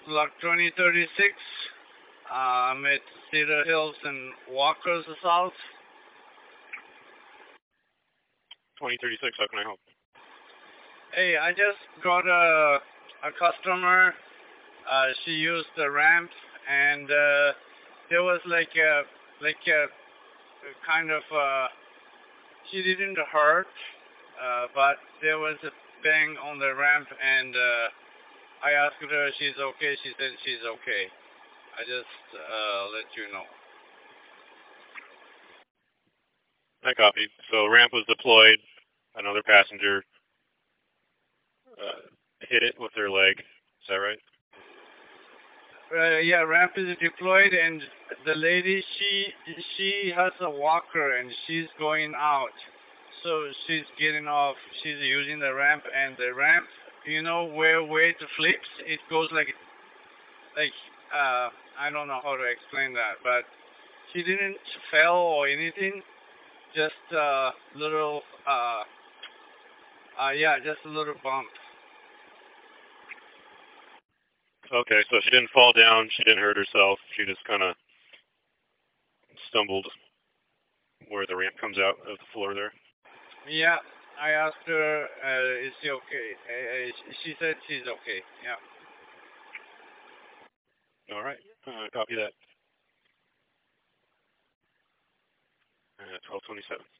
Block 2036. I'm at Cedar Hills and Walker's South. 2036, how can I help? Hey, I just got a customer. She used the ramp, and there was like a kind of she didn't hurt, but there was a bang on the ramp, and I asked her if she's okay. She said she's okay. I just let you know. I copy. So ramp was deployed. Another passenger hit it with their leg. Is that right? Yeah, ramp is deployed, and the lady, she has a walker, and she's going out. So she's getting off. She's using the ramp, and the ramp, you know, where it flips, it goes like I don't know how to explain that, but she didn't fell or anything. Just a little, just a little bump. Okay, so she didn't fall down, she didn't hurt herself, she just kind of stumbled where the ramp comes out of the floor there. Yeah, I asked her, is she okay? She said she's okay, yeah. All right, copy that. 1227.